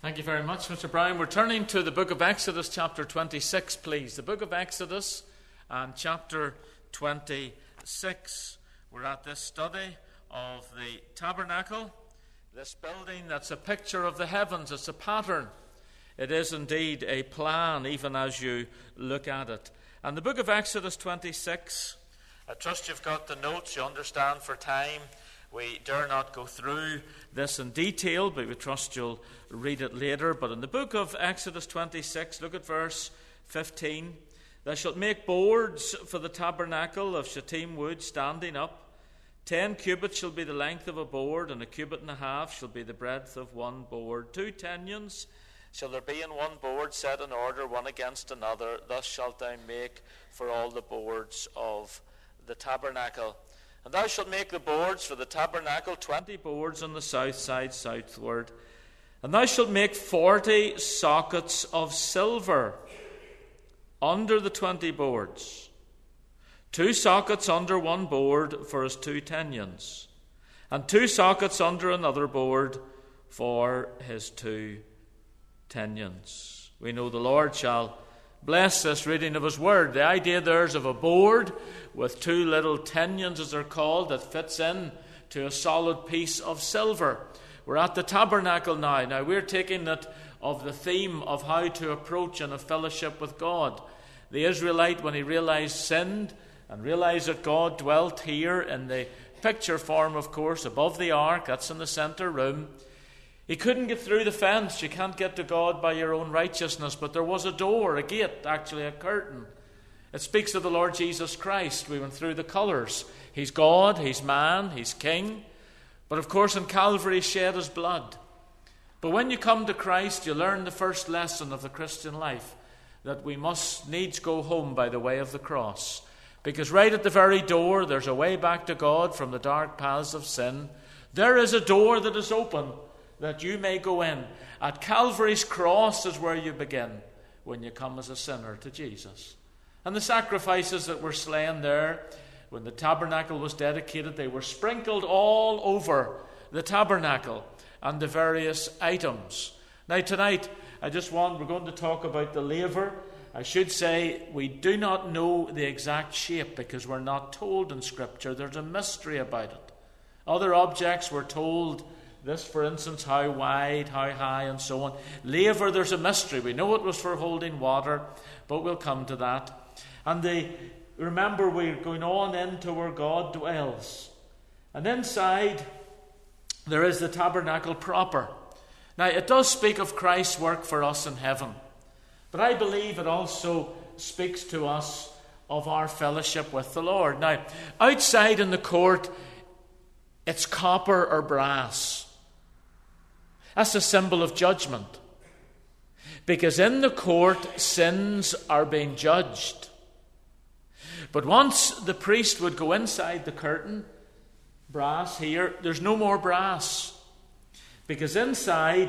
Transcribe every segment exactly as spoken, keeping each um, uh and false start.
Thank you very much, Mister Brown. We're turning to the book of Exodus, chapter twenty-six, please. The book of Exodus and chapter twenty-six. We're at this study of the tabernacle, this building that's a picture of the heavens. It's a pattern. It is indeed a plan, even as you look at it. And the book of Exodus twenty-six, I trust you've got the notes. You understand for time we dare not go through this in detail, but we trust you'll read it later. But in the book of Exodus twenty-six, look at verse fifteen. Thou shalt make boards for the tabernacle of shittim wood standing up. Ten cubits shall be the length of a board, and a cubit and a half shall be the breadth of one board. Two tenons shall there be in one board, set in order, one against another. Thus shalt thou make for all the boards of the tabernacle. And thou shalt make the boards for the tabernacle, twenty boards on the south side southward. And thou shalt make forty sockets of silver under the twenty boards, two sockets under one board for his two tenons, and two sockets under another board for his two tenons. We know the Lord shall bless this reading of his word. The idea there is of a board with two little tenons, as they're called, that fits in to a solid piece of silver. We're at the tabernacle now. Now we're taking it of the theme of how to approach in a fellowship with God. The Israelite, when he realized sinned and realized that God dwelt here in the picture form, of course, above the ark, that's in the center room, he couldn't get through the fence. You can't get to God by your own righteousness. But there was a door, a gate, actually a curtain. It speaks of the Lord Jesus Christ. We went through the colours. He's God, He's man, He's King. But of course in Calvary He shed His blood. But when you come to Christ, you learn the first lesson of the Christian life, that we must needs go home by the way of the cross. Because right at the very door, there's a way back to God from the dark paths of sin. There is a door that is open, that you may go in. At Calvary's cross is where you begin when you come as a sinner to Jesus. And the sacrifices that were slain there, when the tabernacle was dedicated, they were sprinkled all over the tabernacle and the various items. Now tonight, I just want, we're going to talk about the laver. I should say we do not know the exact shape because we're not told in Scripture. There's a mystery about it. Other objects were told, this, for instance, how wide, how high, and so on. Laver, there's a mystery. We know it was for holding water, but we'll come to that. And the, remember, we're going on into where God dwells. And inside, there is the tabernacle proper. Now, it does speak of Christ's work for us in heaven. But I believe it also speaks to us of our fellowship with the Lord. Now, outside in the court, it's copper or brass. That's a symbol of judgment. Because in the court, sins are being judged. But once the priest would go inside the curtain, brass here, there's no more brass. Because inside,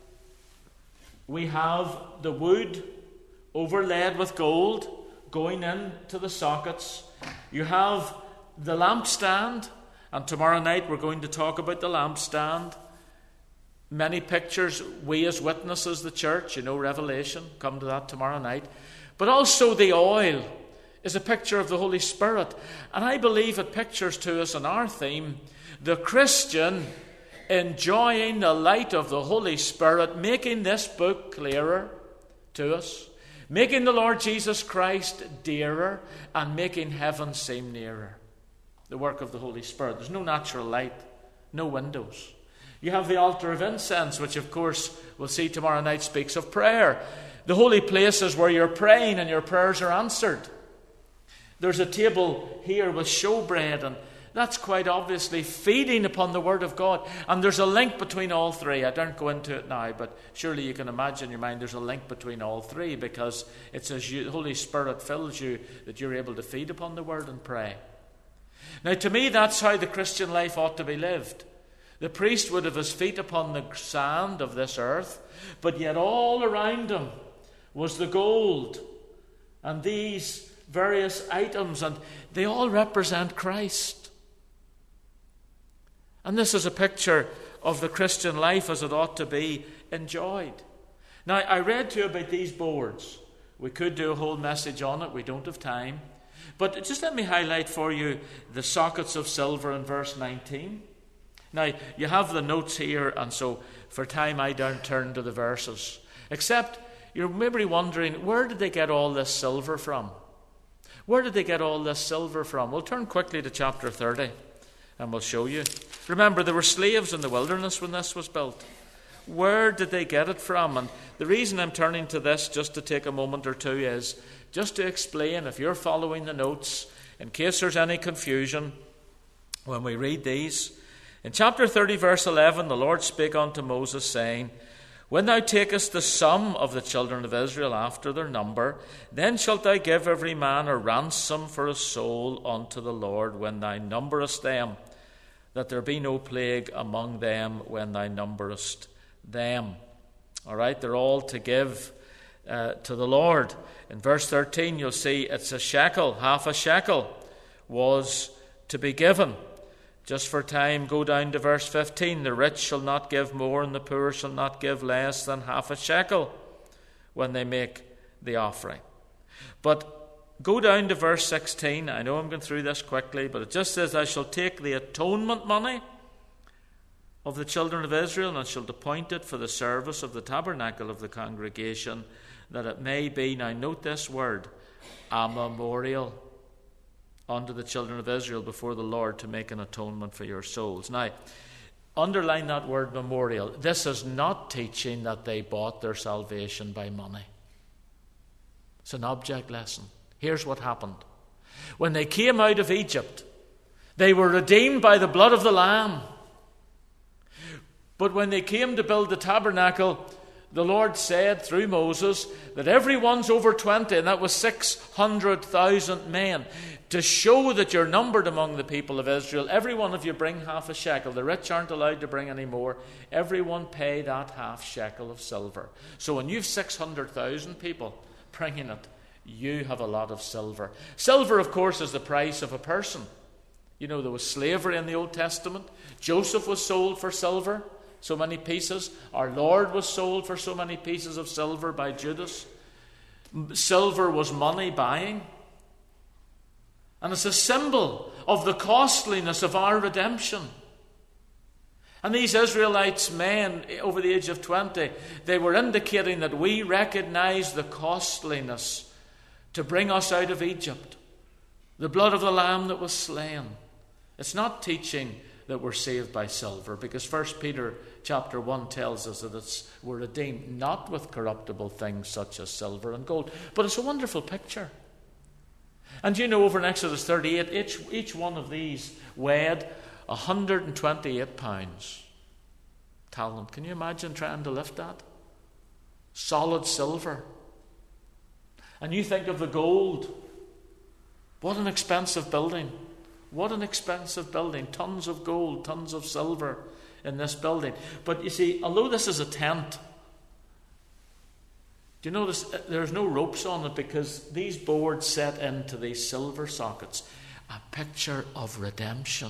we have the wood overlaid with gold going into the sockets. You have the lampstand, and tomorrow night we're going to talk about the lampstand. Many pictures, we as witnesses, the church, you know, Revelation, come to that tomorrow night. But also the oil is a picture of the Holy Spirit. And I believe it pictures to us in our theme, the Christian enjoying the light of the Holy Spirit, making this book clearer to us, making the Lord Jesus Christ dearer, and making heaven seem nearer. The work of the Holy Spirit. There's no natural light, no windows. You have the altar of incense, which of course we'll see tomorrow night speaks of prayer. The holy places where you're praying and your prayers are answered. There's a table here with showbread, and that's quite obviously feeding upon the Word of God. And there's a link between all three. I don't go into it now, but surely you can imagine in your mind there's a link between all three, because it's as you, the Holy Spirit fills you that you're able to feed upon the Word and pray. Now to me, that's how the Christian life ought to be lived. The priest would have his feet upon the sand of this earth, but yet all around him was the gold and these various items, and they all represent Christ. And this is a picture of the Christian life as it ought to be enjoyed. Now, I read to you about these boards. We could do a whole message on it. We don't have time. But just let me highlight for you the sockets of silver in verse nineteen. Now, you have the notes here, and so for time I don't turn to the verses. Except you're maybe wondering, where did they get all this silver from? Where did they get all this silver from? We'll turn quickly to chapter thirty, and we'll show you. Remember, there were slaves in the wilderness when this was built. Where did they get it from? And the reason I'm turning to this, just to take a moment or two, is just to explain, if you're following the notes, in case there's any confusion when we read these. In chapter thirty, verse eleven, the Lord spake unto Moses, saying, When thou takest the sum of the children of Israel after their number, then shalt thou give every man a ransom for a soul unto the Lord when thou numberest them, that there be no plague among them when thou numberest them. All right, they're all to give uh, to the Lord. In verse thirteen, you'll see it's a shekel, half a shekel was to be given. Just for time, go down to verse fifteen. The rich shall not give more, and the poor shall not give less than half a shekel when they make the offering. But go down to verse sixteen. I know I'm going through this quickly, but it just says, I shall take the atonement money of the children of Israel, and shall appoint it for the service of the tabernacle of the congregation, that it may be, now note this word, a memorial unto the children of Israel before the Lord, to make an atonement for your souls. Now, underline that word memorial. This is not teaching that they bought their salvation by money. It's an object lesson. Here's what happened. When they came out of Egypt, they were redeemed by the blood of the Lamb. But when they came to build the tabernacle, the Lord said through Moses that everyone's over twenty, and that was six hundred thousand men. To show that you're numbered among the people of Israel, every one of you bring half a shekel. The rich aren't allowed to bring any more. Everyone pay that half shekel of silver. So when you've six hundred thousand people bringing it, you have a lot of silver. Silver, of course, is the price of a person. You know, there was slavery in the Old Testament. Joseph was sold for silver, so many pieces. Our Lord was sold for so many pieces of silver by Judas. Silver was money buying. And it's a symbol of the costliness of our redemption. And these Israelites, men over the age of twenty, they were indicating that we recognize the costliness to bring us out of Egypt. The blood of the Lamb that was slain. It's not teaching that we're saved by silver, because First Peter chapter one tells us that it's, we're redeemed not with corruptible things such as silver and gold. But it's a wonderful picture. And you know, over in Exodus thirty-eight, each, each one of these weighed one hundred twenty-eight pounds. Talent. Can you imagine trying to lift that? Solid silver. And you think of the gold. What an expensive building. What an expensive building. Tons of gold, tons of silver in this building. But you see, although this is a tent, do you notice there's no ropes on it, because these boards set into these silver sockets. A picture of redemption.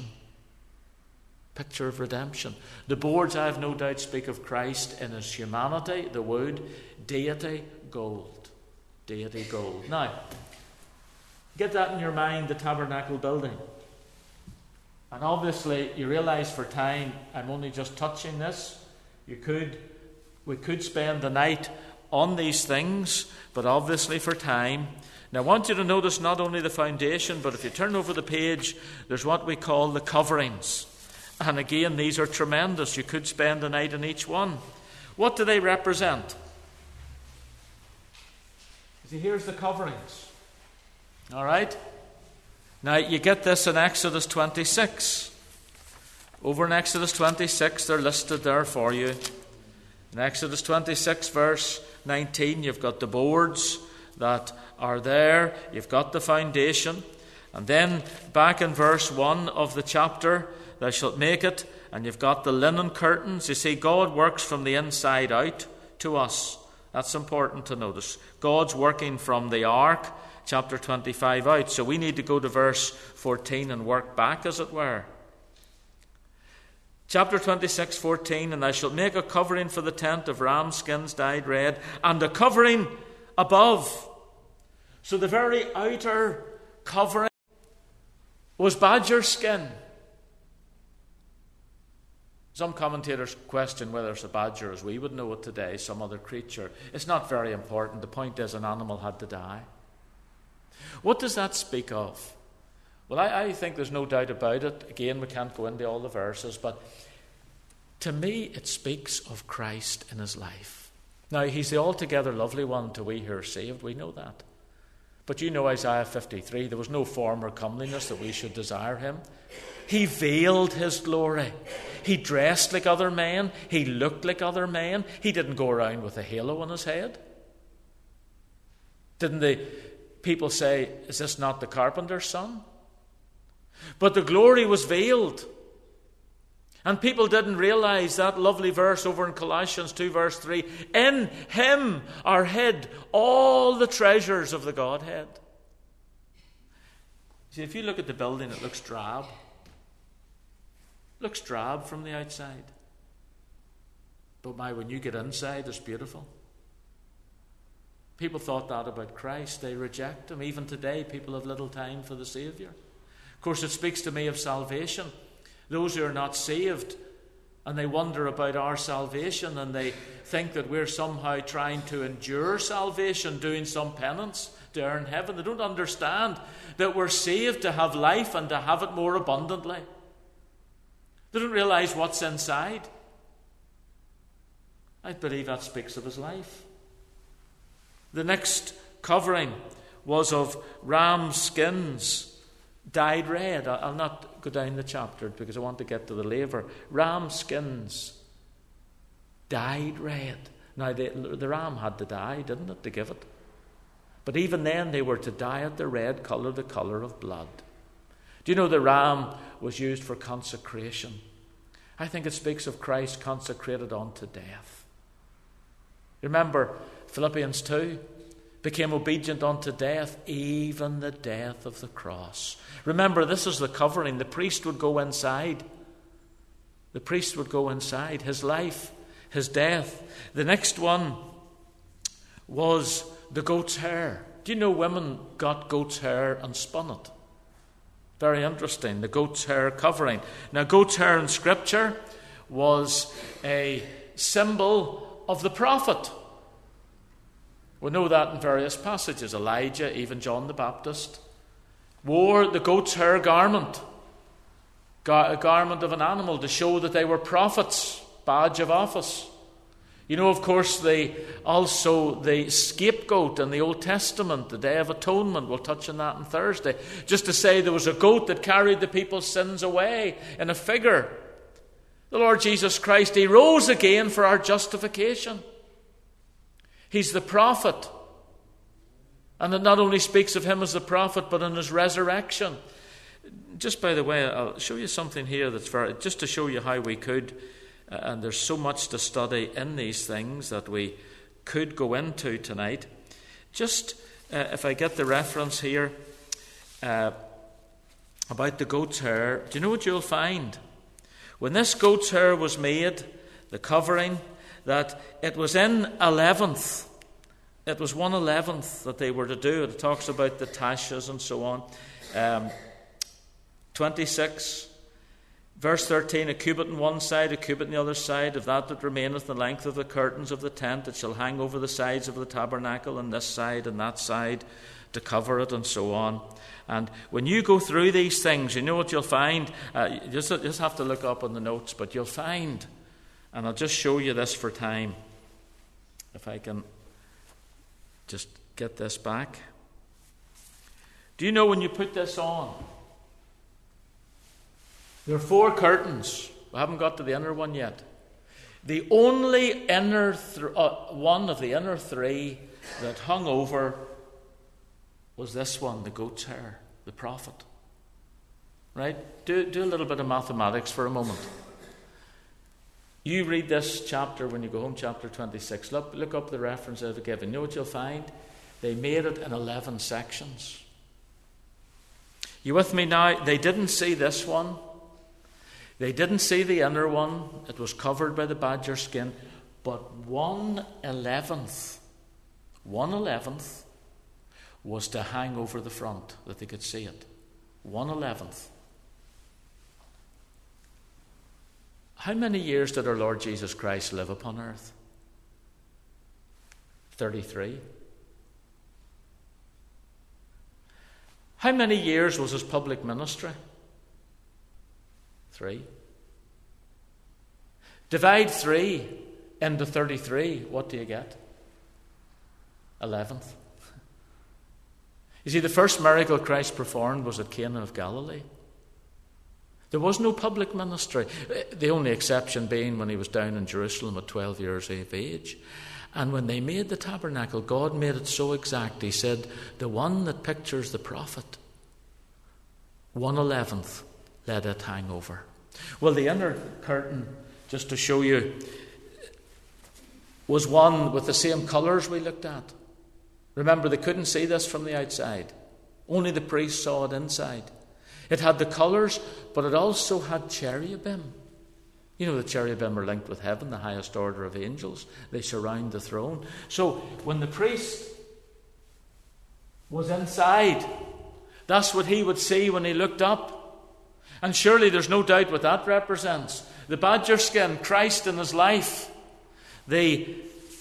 Picture of redemption. The boards, I have no doubt, speak of Christ in his humanity, the wood, deity, gold. Deity, gold. Now, get that in your mind, the tabernacle building. And obviously, you realize for time, I'm only just touching this. You could, we could spend the night on these things, but obviously for time. Now I want you to notice not only the foundation, but if you turn over the page, there's what we call the coverings. And again, these are tremendous. You could spend a night on each one. What do they represent? See, here's the coverings. All right? Now you get this in Exodus twenty-six. Over in Exodus twenty-six, they're listed there for you. In Exodus twenty-six, verse nineteen, you've got the boards that are there. You've got the foundation. And then back in verse one of the chapter, thou shalt make it, and you've got the linen curtains. You see, God works from the inside out to us. That's important to notice. God's working from the ark, chapter twenty-five, out. So we need to go to verse fourteen and work back, as it were. Chapter twenty-six, fourteen, and thou shalt make a covering for the tent of ram skins dyed red, and a covering above. So the very outer covering was badger skin. Some commentators question whether it's a badger as we would know it today, some other creature. It's not very important. The point is an animal had to die. What does that speak of? Well, I, I think there's no doubt about it. Again, we can't go into all the verses, but to me it speaks of Christ in his life. Now, he's the altogether lovely one to we who are saved. We know that. But you know Isaiah fifty-three, there was no form or comeliness that we should desire him. He veiled his glory. He dressed like other men. He looked like other men. He didn't go around with a halo on his head. Didn't the people say, is this not the carpenter's son? But the glory was veiled. And people didn't realize that lovely verse over in Colossians two verse three. In him are hid all the treasures of the Godhead. See, if you look at the building, it looks drab. It looks drab from the outside. But my, when you get inside, it's beautiful. People thought that about Christ. They reject him. Even today, people have little time for the Saviour. Of course, it speaks to me of salvation. Those who are not saved, and they wonder about our salvation, and they think that we're somehow trying to endure salvation, doing some penance to earn heaven. They don't understand that we're saved to have life and to have it more abundantly. They don't realize what's inside. I believe that speaks of his life. The next covering was of ram skins dyed red. I'll not go down the chapter because I want to get to the laver. Ram skins dyed red. Now, the, the ram had to die, didn't it, to give it? But even then, they were to dye it the red colour, the colour of blood. Do you know the ram was used for consecration? I think it speaks of Christ consecrated unto death. Remember Philippians two? Became obedient unto death, even the death of the cross. Remember, this is the covering. The priest would go inside. The priest would go inside. His life, his death. The next one was the goat's hair. Do you know women got goat's hair and spun it? Very interesting. The goat's hair covering. Now, goat's hair in Scripture was a symbol of the prophet. We know that in various passages. Elijah, even John the Baptist, wore the goat's hair garment, a garment of an animal, to show that they were prophets, badge of office. You know, of course, the, also the scapegoat in the Old Testament, the Day of Atonement, we'll touch on that on Thursday, just to say there was a goat that carried the people's sins away in a figure. The Lord Jesus Christ, he rose again for our justification. He's the prophet. And it not only speaks of him as the prophet, but in his resurrection. Just by the way, I'll show you something here that's very, just to show you how we could, uh, and there's so much to study in these things that we could go into tonight. Just, uh, if I get the reference here, uh, about the goat's hair, do you know what you'll find? When this goat's hair was made, the covering, that it was in eleventh. It was one eleventh that they were to do. It talks about the taches and so on. Um, twenty-six, verse thirteen, a cubit on one side, a cubit on the other side, of that that remaineth the length of the curtains of the tent, it shall hang over the sides of the tabernacle, on this side and that side, to cover it, and so on. And when you go through these things, you know what you'll find. Uh, you just, you just have to look up on the notes, but you'll find. And I'll just show you this for time. If I can just get this back. Do you know when you put this on, there are four curtains. We haven't got to the inner one yet. The only inner th- uh, one of the inner three that hung over was this one, the goat's hair, the prophet. Right? Do, do a little bit of mathematics for a moment. You read this chapter when you go home, chapter twenty-six. Look, look up the reference I've given. You know what you'll find? They made it in eleven sections. You with me now? They didn't see this one. They didn't see the inner one. It was covered by the badger skin. But one eleventh, one eleventh was to hang over the front, that they could see it. One eleventh. How many years did our Lord Jesus Christ live upon earth? thirty-three. How many years was his public ministry? Three. Divide three into thirty-three. What do you get? Eleventh. You see, the first miracle Christ performed was at Cana of Galilee. There was no public ministry, the only exception being when he was down in Jerusalem at twelve years of age. And when they made the tabernacle, God made it so exact. He said, the one that pictures the prophet, one eleventh, let it hang over. Well, the inner curtain, just to show you, was one with the same colours we looked at. Remember, they couldn't see this from the outside. Only the priest saw it inside. It had the colours, but it also had cherubim. You know, the cherubim are linked with heaven, the highest order of angels. They surround the throne. So, when the priest was inside, that's what he would see when he looked up. And surely there's no doubt what that represents. The badger skin, Christ in his life. The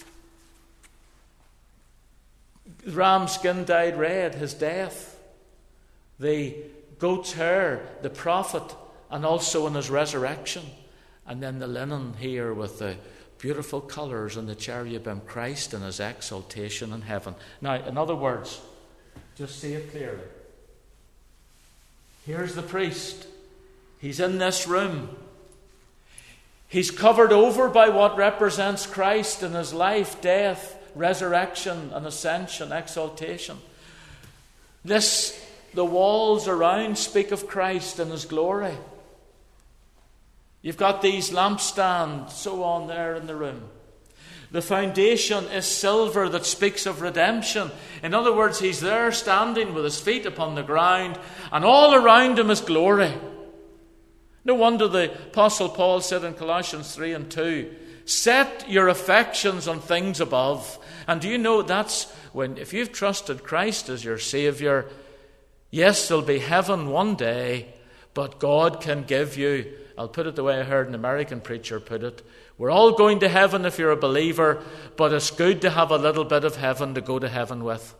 ram skin dyed red, his death. The goat's hair, the prophet, and also in his resurrection. And then the linen here with the beautiful colours and the cherubim, Christ in his exaltation in heaven. Now, in other words, just see it clearly. Here's the priest. He's in this room. He's covered over by what represents Christ in his life, death, resurrection, and ascension, exaltation. This, the walls around speak of Christ and his glory. You've got these lampstands, so on there in the room. The foundation is silver that speaks of redemption. In other words, he's there standing with his feet upon the ground, and all around him is glory. No wonder the Apostle Paul said in Colossians three and two, set your affections on things above. And do you know that's when, if you've trusted Christ as your Saviour, yes, there'll be heaven one day, but God can give you, I'll put it the way I heard an American preacher put it, we're all going to heaven if you're a believer, but it's good to have a little bit of heaven to go to heaven with.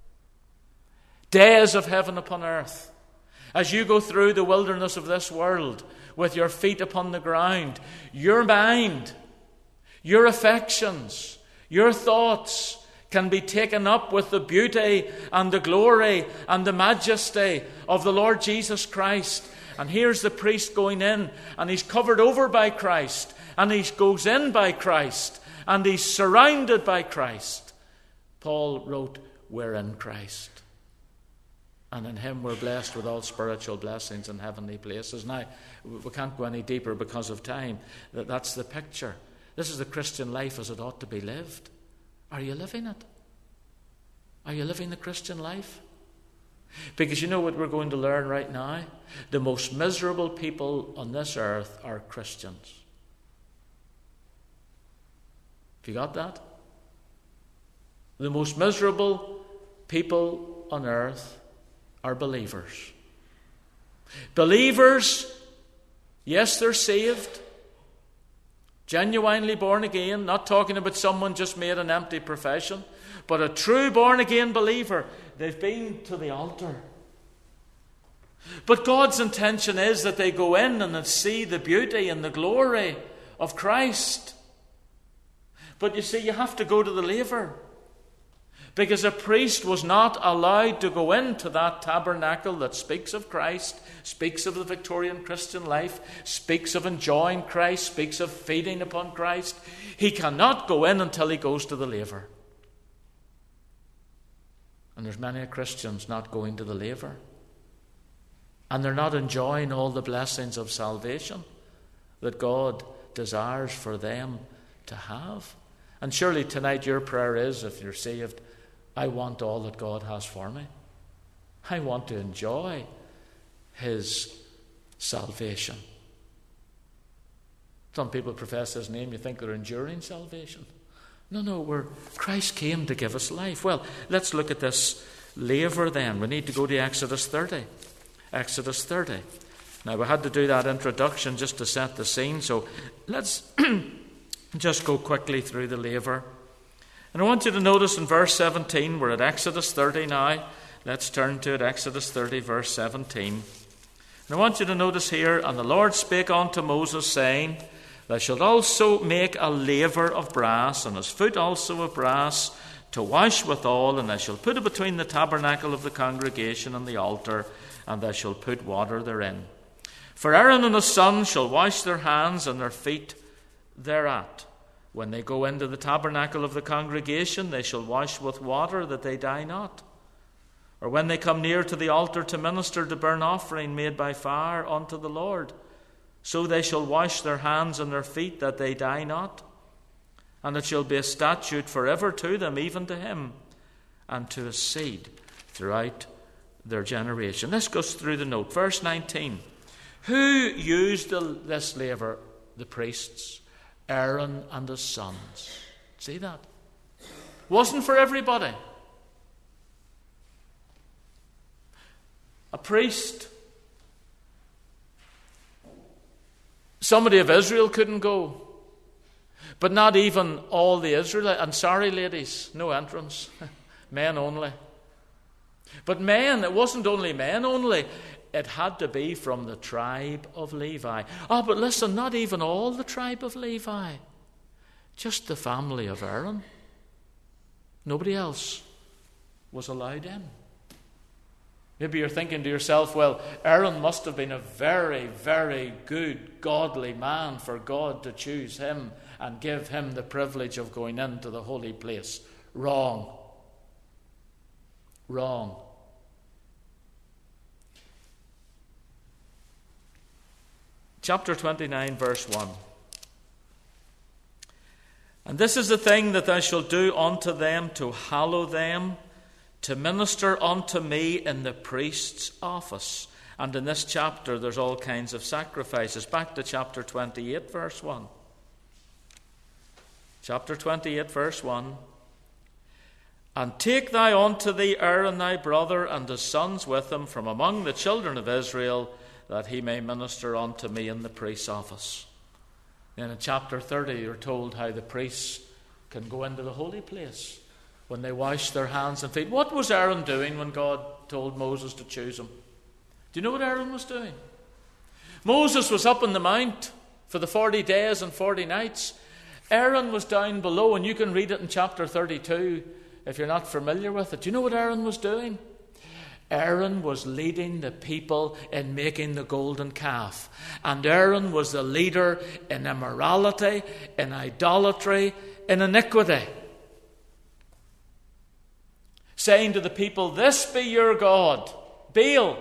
Days of heaven upon earth. As you go through the wilderness of this world with your feet upon the ground, your mind, your affections, your thoughts can be taken up with the beauty and the glory and the majesty of the Lord Jesus Christ. And here's the priest going in, and he's covered over by Christ, and he goes in by Christ, and he's surrounded by Christ. Paul wrote, we're in Christ. And in him we're blessed with all spiritual blessings in heavenly places. Now, we can't go any deeper because of time. That's the picture. This is the Christian life as it ought to be lived. Are you living it? Are you living the Christian life? Because you know what we're going to learn right now? The most miserable people on this earth are Christians. Have you got that? The most miserable people on earth are believers. Believers, yes, they're saved, genuinely born again, not talking about someone just made an empty profession, but a true born again believer. They've been to the altar. But God's intention is that they go in and see the beauty and the glory of Christ. But you see, you have to go to the laver. Because a priest was not allowed to go into that tabernacle that speaks of Christ, speaks of the Victorian Christian life, speaks of enjoying Christ, speaks of feeding upon Christ. He cannot go in until he goes to the laver. And there's many Christians not going to the laver. And they're not enjoying all the blessings of salvation that God desires for them to have. And surely tonight your prayer is, if you're saved, I want all that God has for me. I want to enjoy his salvation. Some people profess his name, you think they're enduring salvation. No, no, we're, Christ came to give us life. Well, let's look at this laver then. We need to go to Exodus thirty. Exodus thirty. Now, we had to do that introduction just to set the scene, so let's just go quickly through the laver. And I want you to notice in verse seventeen, we're at Exodus thirty now. Let's turn to it, Exodus thirty, verse seventeen. And I want you to notice here, and the Lord spake unto Moses, saying, Thou shalt also make a laver of brass, and his foot also of brass, to wash withal, and thou shalt put it between the tabernacle of the congregation and the altar, and thou shalt put water therein. For Aaron and his sons shall wash their hands and their feet thereat. When they go into the tabernacle of the congregation, they shall wash with water, that they die not. Or when they come near to the altar to minister the burnt offering made by fire unto the Lord, so they shall wash their hands and their feet, that they die not. And it shall be a statute forever to them, even to him, and to his seed throughout their generation. Let's go through the note. Verse nineteen. Who used the, this laver? The priests, Aaron and his sons. See that? Wasn't for everybody. A priest, somebody of Israel couldn't go. But not even all the Israelites. And sorry, ladies, no entrance. Men only. But men, it wasn't only men only. It had to be from the tribe of Levi. Oh, but listen, not even all the tribe of Levi. Just the family of Aaron. Nobody else was allowed in. Maybe you're thinking to yourself, well, Aaron must have been a very, very good, godly man for God to choose him and give him the privilege of going into the holy place. Wrong. Wrong. Chapter twenty-nine, verse one. And this is the thing that thou shalt do unto them to hallow them, to minister unto me in the priest's office. And in this chapter there's all kinds of sacrifices. Back to chapter twenty-eight, verse one. Chapter twenty-eight, verse one. And take thou unto thee Aaron thy brother and his sons with him from among the children of Israel, that he may minister unto me in the priest's office. Then in chapter thirty you're told how the priests can go into the holy place when they wash their hands and feet. What was Aaron doing when God told Moses to choose him? Do you know what Aaron was doing? Moses was up on the mount for the forty days and forty nights. Aaron was down below, and you can read it in chapter thirty-two if you're not familiar with it. Do you know what Aaron was doing? Aaron was leading the people in making the golden calf. And Aaron was the leader in immorality, in idolatry, in iniquity. Saying to the people, this be your God, Baal.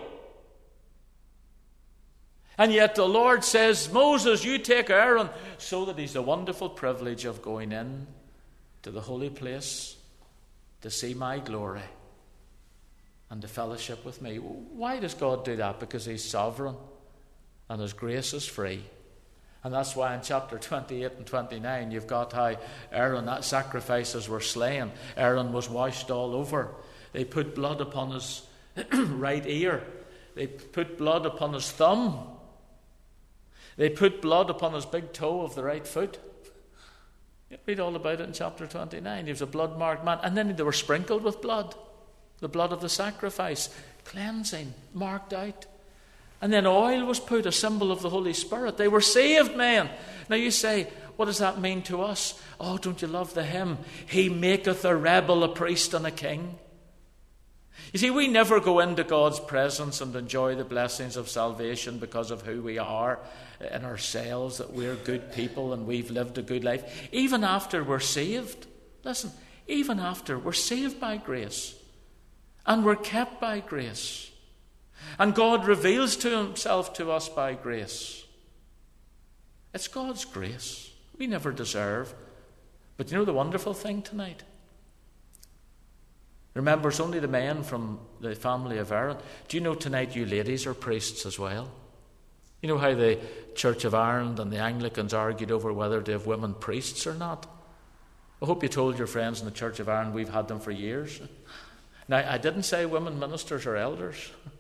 And yet the Lord says, Moses, you take Aaron, so that he's the wonderful privilege of going in to the holy place to see my glory and to fellowship with me. Why does God do that? Because he's sovereign and his grace is free. And that's why in chapter twenty-eight and twenty-nine you've got how Aaron, that sacrifices were slain. Aaron was washed all over. They put blood upon his right ear. They put blood upon his thumb. They put blood upon his big toe of the right foot. You read all about it in chapter twenty-nine. He was a blood-marked man. And then they were sprinkled with blood. The blood of the sacrifice. Cleansing. Marked out. And then oil was put, a symbol of the Holy Spirit. They were saved men. Now you say, what does that mean to us? Oh, don't you love the hymn? He maketh a rebel a priest and a king. You see, we never go into God's presence and enjoy the blessings of salvation because of who we are in ourselves, that we're good people and we've lived a good life. Even after we're saved, listen, even after we're saved by grace and we're kept by grace, and God reveals to himself to us by grace. It's God's grace. We never deserve. But you know the wonderful thing tonight? Remember, it's only the men from the family of Aaron. Do you know tonight you ladies are priests as well? You know how the Church of Ireland and the Anglicans argued over whether to have women priests or not? I hope you told your friends in the Church of Ireland we've had them for years. Now, I didn't say women ministers or elders.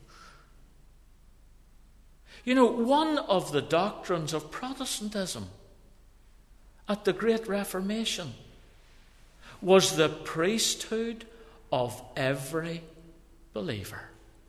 You know, one of the doctrines of Protestantism at the Great Reformation was the priesthood of every believer.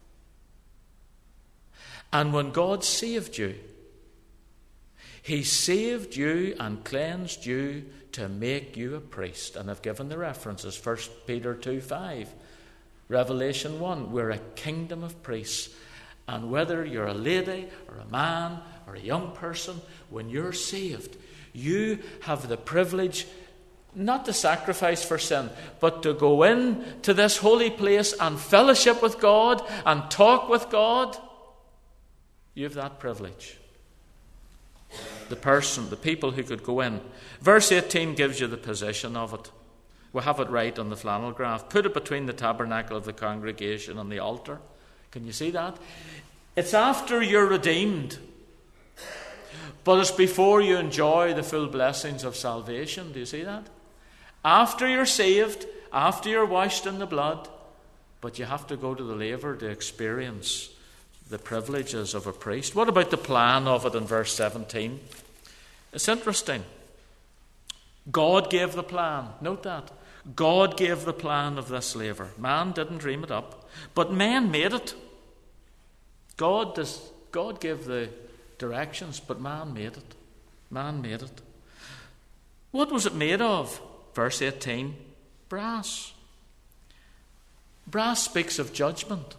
And when God saved you, He saved you and cleansed you to make you a priest. And I've given the references, First Peter two five, Revelation one, we're a kingdom of priests. And whether you're a lady or a man or a young person, when you're saved, you have the privilege not to sacrifice for sin, but to go in to this holy place and fellowship with God and talk with God. You have that privilege. The person, the people who could go in. Verse eighteen gives you the position of it. We have it right on the flannel graph. Put it between the tabernacle of the congregation and the altar. Can you see that? It's after you're redeemed, but it's before you enjoy the full blessings of salvation. Do you see that? After you're saved, after you're washed in the blood, but you have to go to the laver to experience the privileges of a priest. What about the plan of it in verse seventeen? It's interesting. God gave the plan. Note that. God gave the plan of this laver. Man didn't dream it up, but men made it. God does, God gave the directions, but man made it. Man made it. What was it made of? Verse eighteen, brass. Brass speaks of judgment.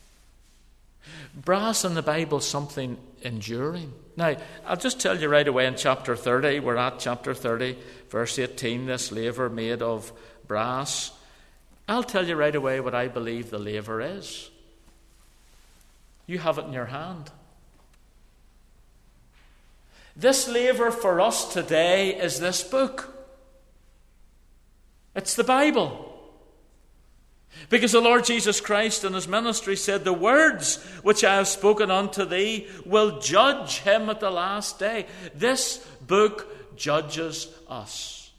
Brass in the Bible is something enduring. Now, I'll just tell you right away in chapter thirty, we're at chapter thirty, verse eighteen, this laver made of brass. I'll tell you right away what I believe the laver is. You have it in your hand. This laver for us today is this book. It's the Bible. Because the Lord Jesus Christ in his ministry said, the words which I have spoken unto thee will judge him at the last day. This book judges us.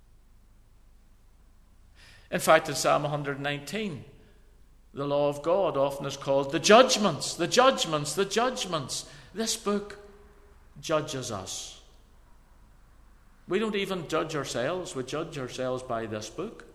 In fact, in Psalm one nineteen, the law of God often is called the judgments, the judgments, the judgments. This book judges us. We don't even judge ourselves. We judge ourselves by this book.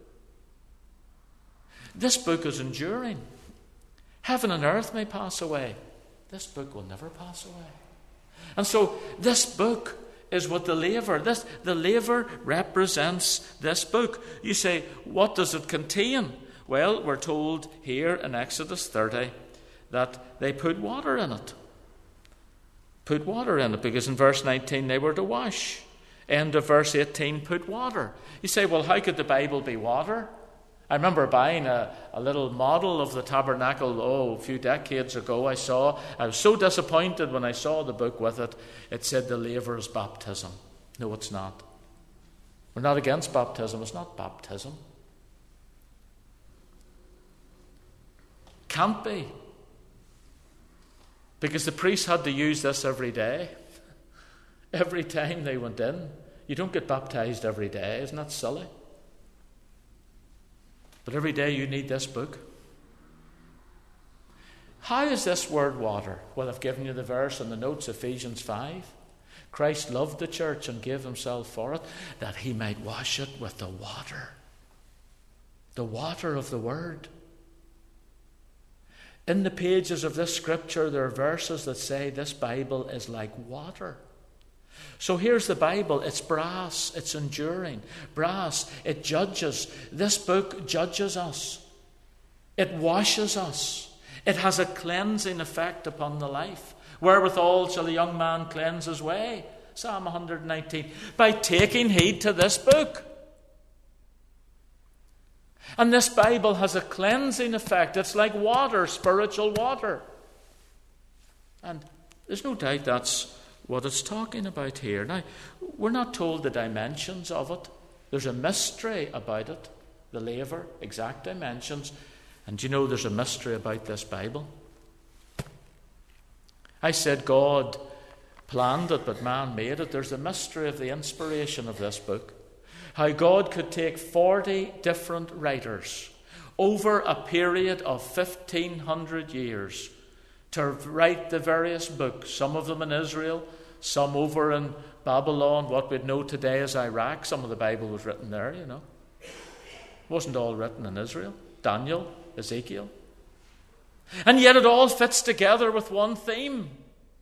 This book is enduring. Heaven and earth may pass away. This book will never pass away. And so this book is what the laver, this, the laver represents this book. You say, what does it contain? Well, we're told here in Exodus thirty that they put water in it. Put water in it, because in verse nineteen they were to wash. End of verse eighteen, put water. You say, well, how could the Bible be water? I remember buying a, a little model of the tabernacle, oh, a few decades ago. I saw, I was so disappointed when I saw the book with it. It said the laver is baptism. No, it's not. We're not against baptism. It's not baptism. Can't be. Because the priests had to use this every day. Every time they went in. You don't get baptized every day. Isn't that silly? But every day you need this book. How is this word water? Well, I've given you the verse in the notes, Ephesians five. Christ loved the church and gave himself for it, that he might wash it with the water. The water of the word. In the pages of this scripture, there are verses that say this Bible is like water. So here's the Bible. It's brass. It's enduring. Brass. It judges. This book judges us. It washes us. It has a cleansing effect upon the life. Wherewithal shall a young man cleanse his way? Psalm one nineteen. By taking heed to this book. And this Bible has a cleansing effect. It's like water, spiritual water. And there's no doubt that's what it's talking about here. Now, we're not told the dimensions of it. There's a mystery about it. The laver, exact dimensions. And you know there's a mystery about this Bible. I said God planned it, but man made it. There's a mystery of the inspiration of this book. How God could take forty different writers over a period of fifteen hundred years to write the various books, some of them in Israel, some over in Babylon, what we'd know today as Iraq. Some of the Bible was written there, you know. It wasn't all written in Israel. Daniel, Ezekiel. And yet it all fits together with one theme.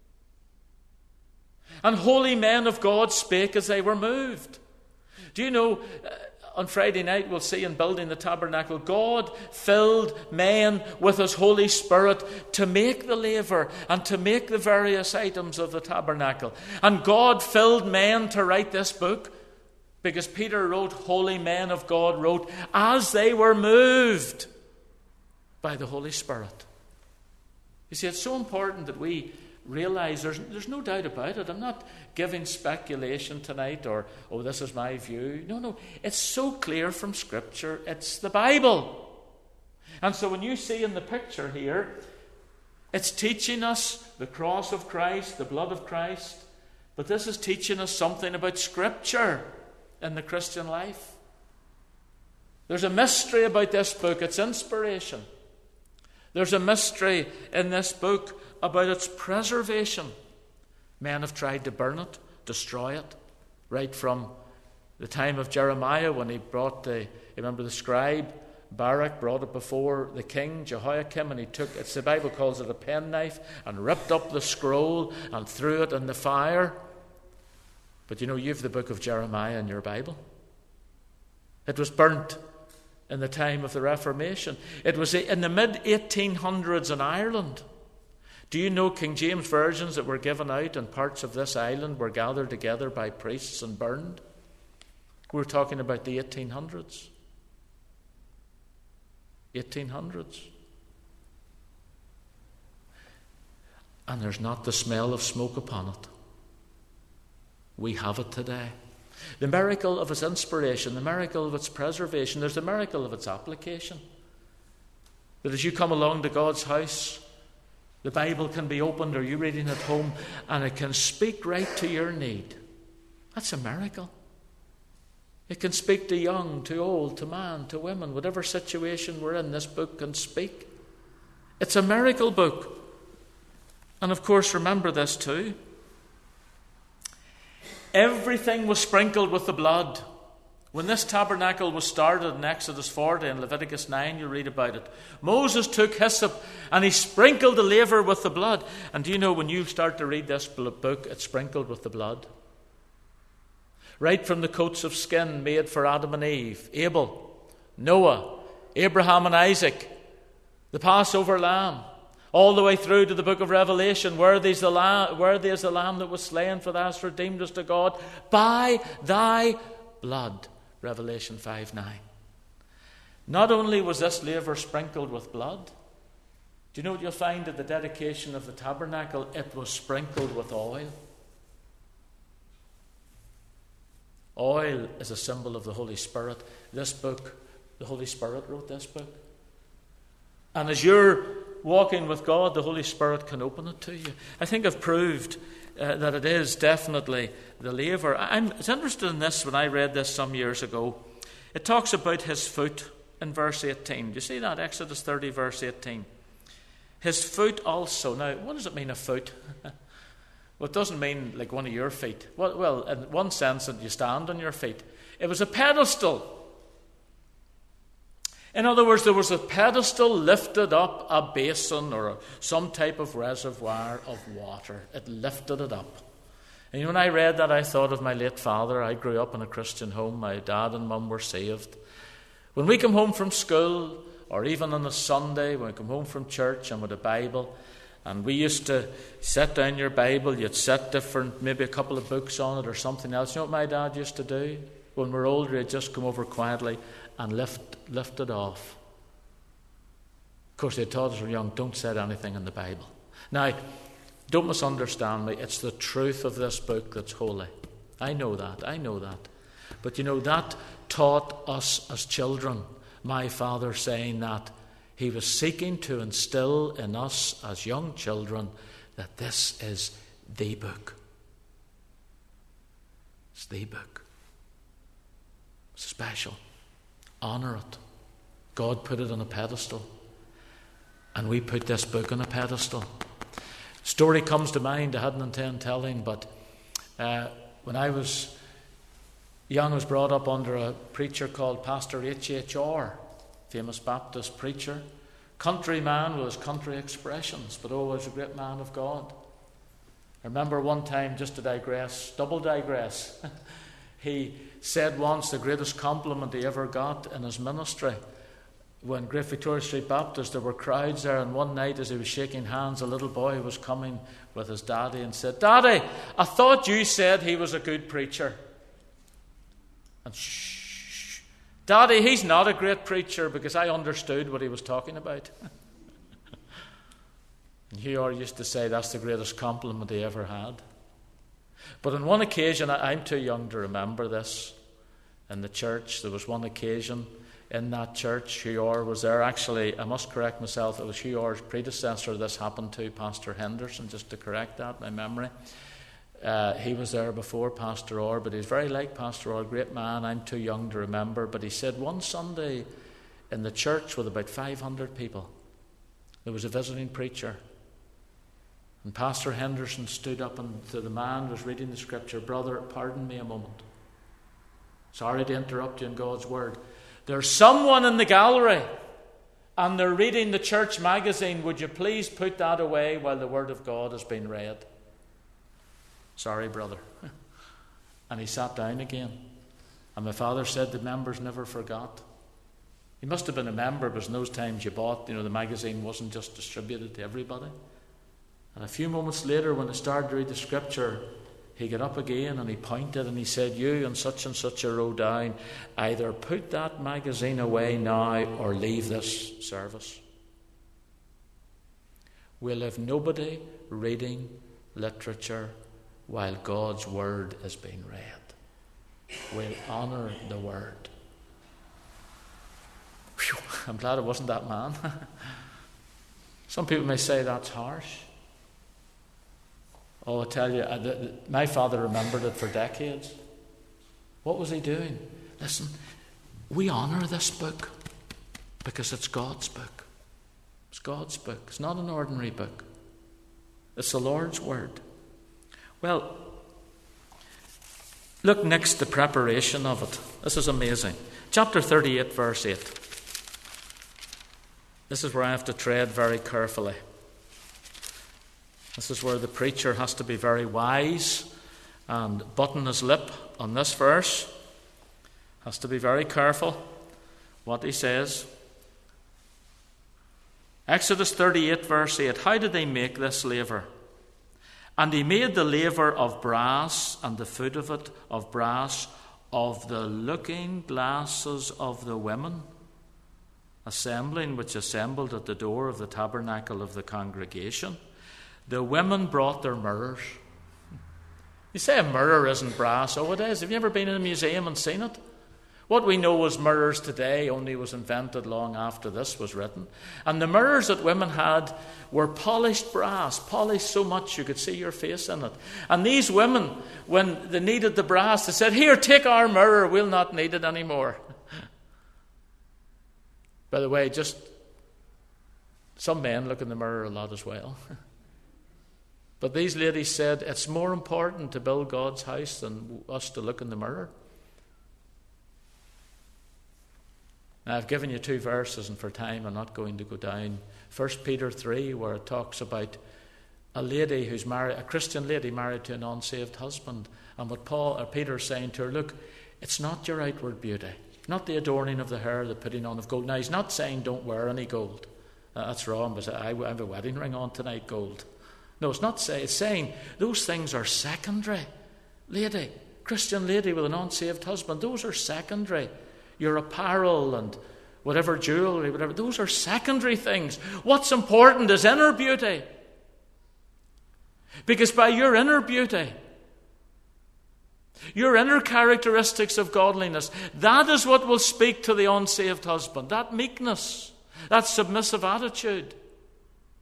And holy men of God spake as they were moved. Do you know, uh, on Friday night we'll see in building the tabernacle, God filled men with His Holy Spirit to make the laver and to make the various items of the tabernacle. And God filled men to write this book because Peter wrote, holy men of God wrote, as they were moved by the Holy Spirit. You see, it's so important that we realize there's, there's no doubt about it. I'm not giving speculation tonight or, oh, this is my view. No, no. It's so clear from Scripture. It's the Bible. And so when you see in the picture here, it's teaching us the cross of Christ, the blood of Christ. But this is teaching us something about Scripture in the Christian life. There's a mystery about this book. It's inspiration. There's a mystery in this book about its preservation. Men have tried to burn it, destroy it, right from the time of Jeremiah when he brought the, remember the scribe, Baruch brought it before the king, Jehoiakim, and he took, it's the Bible calls it a penknife, and ripped up the scroll and threw it in the fire. But you know, you have the book of Jeremiah in your Bible. It was burnt in the time of the Reformation. It was in the mid eighteen hundreds in Ireland. Do you know King James versions that were given out in parts of this island were gathered together by priests and burned? We're talking about the eighteen hundreds. eighteen hundreds. And there's not the smell of smoke upon it. We have it today. The miracle of its inspiration, the miracle of its preservation, there's the miracle of its application. That as you come along to God's house, the Bible can be opened, or you reading at home, and it can speak right to your need. That's a miracle. It can speak to young, to old, to man, to women. Whatever situation we're in, this book can speak. It's a miracle book. And of course, remember this too. Everything was sprinkled with the blood. When this tabernacle was started in Exodus forty and Leviticus nine, you read about it. Moses took hyssop and he sprinkled the laver with the blood. And do you know, when you start to read this book, it's sprinkled with the blood. Right from the coats of skin made for Adam and Eve, Abel, Noah, Abraham and Isaac, the Passover lamb, all the way through to the book of Revelation, worthy is the lamb, worthy is the lamb that was slain, for thou hast redeemed us to God by thy blood. Revelation five nine. Not only was this laver sprinkled with blood, do you know what you'll find at the dedication of the tabernacle? It was sprinkled with oil. Oil is a symbol of the Holy Spirit. This book, the Holy Spirit wrote this book. And as you're walking with God, the Holy Spirit can open it to you. I think I've proved uh, that it is definitely the laver. I'm interested in this when I read this some years ago. It talks about his foot in verse eighteen. Do you see that? Exodus thirty, verse eighteen. His foot also. Now, what does it mean, a foot? Well, it doesn't mean like one of your feet. Well, well, in one sense that you stand on your feet. It was a pedestal. In other words, there was a pedestal lifted up a basin or a, some type of reservoir of water. It lifted it up. And you know, when I read that, I thought of my late father. I grew up in a Christian home. My dad and mum were saved. When we come home from school, or even on a Sunday, when we come home from church and with a Bible, and we used to set down your Bible, you'd set different, maybe a couple of books on it or something else. You know what my dad used to do? When we were older, he'd just come over quietly and lift, lift it off. Of course, they taught us when we were young, don't set anything in the Bible. Now, don't misunderstand me. It's the truth of this book that's holy. I know that. I know that. But you know, that taught us as children. My father saying that he was seeking to instill in us as young children that this is the book. It's the book. It's special. Honour it. God put it on a pedestal. And we put this book on a pedestal. Story comes to mind I hadn't intended telling, but uh, when I was young, I was brought up under a preacher called Pastor H H R, famous Baptist preacher. Country man with his country expressions, but always a great man of God. I remember one time, just to digress, double digress, he said once the greatest compliment he ever got in his ministry, when Great Victoria Street Baptist, there were crowds there, and one night as he was shaking hands, a little boy was coming with his daddy and said, "Daddy, I thought you said he was a good preacher." And shh, "Daddy, he's not a great preacher," because I understood what he was talking about. And Hugh Orr used to say that's the greatest compliment he ever had. But on one occasion, I'm too young to remember this, in the church, there was one occasion in that church, Hugh Orr was there. Actually, I must correct myself, it was Hugh Orr's predecessor this happened to, Pastor Henderson, just to correct that, my memory. Uh, he was there before Pastor Orr, but he's very like Pastor Orr, great man. I'm too young to remember. But he said one Sunday in the church with about five hundred people, there was a visiting preacher. And Pastor Henderson stood up and to the man who was reading the scripture, "Brother, pardon me a moment. Sorry to interrupt you in God's word. There's someone in the gallery and they're reading the church magazine. Would you please put that away while the word of God is being read?" "Sorry, brother." And he sat down again. And my father said the members never forgot. He must have been a member, because in those times you bought, you know, the magazine wasn't just distributed to everybody. And a few moments later, when I started to read the scripture, he got up again and he pointed and he said, "You and such and such a row down, either put that magazine away now or leave this service. We'll have nobody reading literature while God's word is being read. We'll honour the word." Whew, I'm glad it wasn't that man. Some people may say that's harsh. Oh, I tell you, I, the, my father remembered it for decades. What was he doing? Listen, we honour this book because it's God's book. It's God's book. It's not an ordinary book. It's the Lord's word. Well, look next, the preparation of it. This is amazing. Chapter thirty-eight, verse eight. This is where I have to tread very carefully. This is where the preacher has to be very wise and button his lip on this verse. Has to be very careful what he says. Exodus thirty-eight, verse eight. How did they make this laver? "And he made the laver of brass, and the foot of it of brass, of the looking glasses of the women assembling, which assembled at the door of the tabernacle of the congregation. The women brought their mirrors." You say a mirror isn't brass. Oh, it is. Have you ever been in a museum and seen it? What we know as mirrors today only was invented long after this was written. And the mirrors that women had were polished brass, polished so much you could see your face in it. And these women, when they needed the brass, they said, "Here, take our mirror, we'll not need it anymore." By the way, just some men look in the mirror a lot as well. But these ladies said, it's more important to build God's house than us to look in the mirror. Now, I've given you two verses, and for time I'm not going to go down. First Peter three, where it talks about a lady who's married, a Christian lady married to an unsaved husband. And what Paul or Peter is saying to her, look, it's not your outward beauty, not the adorning of the hair, the putting on of gold. Now, he's not saying don't wear any gold. Uh, that's wrong, because I, I have a wedding ring on tonight, gold. No, it's not say, it's saying those things are secondary. Lady, Christian lady with an unsaved husband, those are secondary. Your apparel and whatever jewellery, whatever, those are secondary things. What's important is inner beauty. Because by your inner beauty, your inner characteristics of godliness, that is what will speak to the unsaved husband. That meekness, that submissive attitude.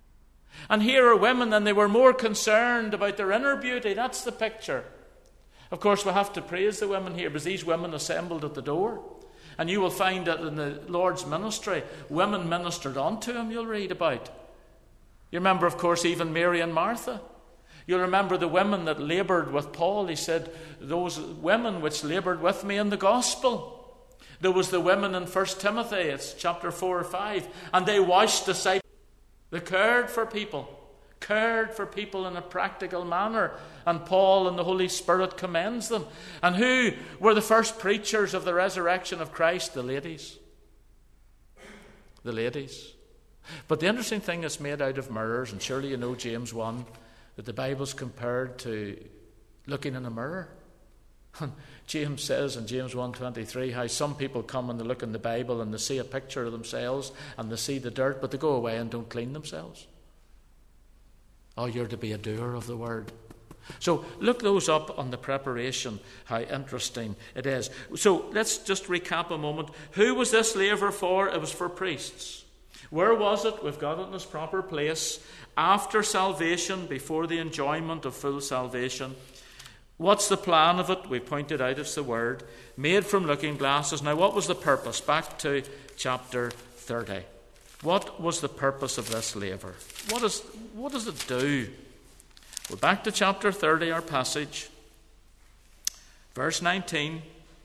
And here are women, and they were more concerned about their inner beauty. That's the picture. Of course, we have to praise the women here, because these women assembled at the door. And you will find that in the Lord's ministry, women ministered unto him, you'll read about. You remember, of course, even Mary and Martha. You'll remember the women that laboured with Paul. He said, those women which laboured with me in the gospel. There was the women in First Timothy, it's chapter four or five, and they washed disciples. They cared for people, cared for people in a practical manner, and Paul and the Holy Spirit commends them. And who were the first preachers of the resurrection of Christ? The ladies. The ladies. But the interesting thing is made out of mirrors, and surely you know James one, that the Bible's compared to looking in a mirror. And James says in James one twenty-three how some people come and they look in the Bible and they see a picture of themselves and they see the dirt, but they go away and don't clean themselves. Oh, you're to be a doer of the word. So look those up on the preparation, how interesting it is. So let's just recap a moment. Who was this laver for? It was for priests. Where was it? We've got it in its proper place. After salvation, before the enjoyment of full salvation. What's the plan of it? We pointed out it's the word. Made from looking glasses. Now, what was the purpose? Back to chapter thirty. What was the purpose of this laver? What, is, what does it do? We're back to chapter thirty, our passage. Verse nineteen.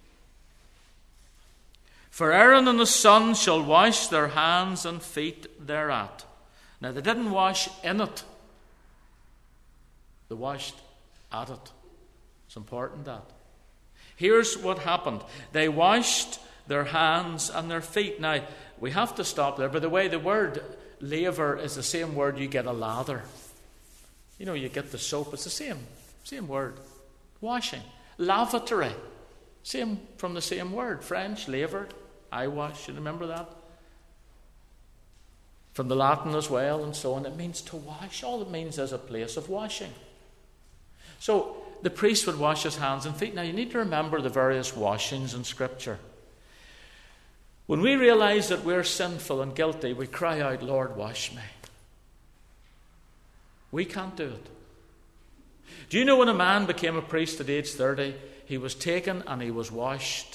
For Aaron and his sons shall wash their hands and feet thereat. Now, they didn't wash in it. They washed at it. It's important that. Here's what happened. They washed their hands and their feet. Now, we have to stop there. By the way, the word laver is the same word you get a lather. You know, you get the soap. It's the same, same word. Washing. Lavatory. Same, from the same word. French, lavered. I wash. You remember that? From the Latin as well and so on. It means to wash. All it means is a place of washing. So, the priest would wash his hands and feet. Now, you need to remember the various washings in Scripture. When we realize that we're sinful and guilty, we cry out, Lord, wash me. We can't do it. Do you know when a man became a priest at age thirty, he was taken and he was washed?